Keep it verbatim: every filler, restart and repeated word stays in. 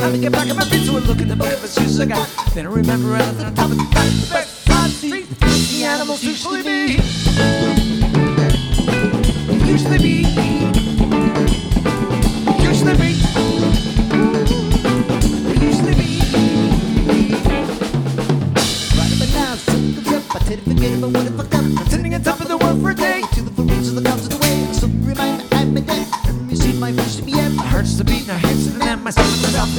Time to get back on my feet, so I look in the book of excuses I got. Then I remember at the top of the best I see the animals usually be.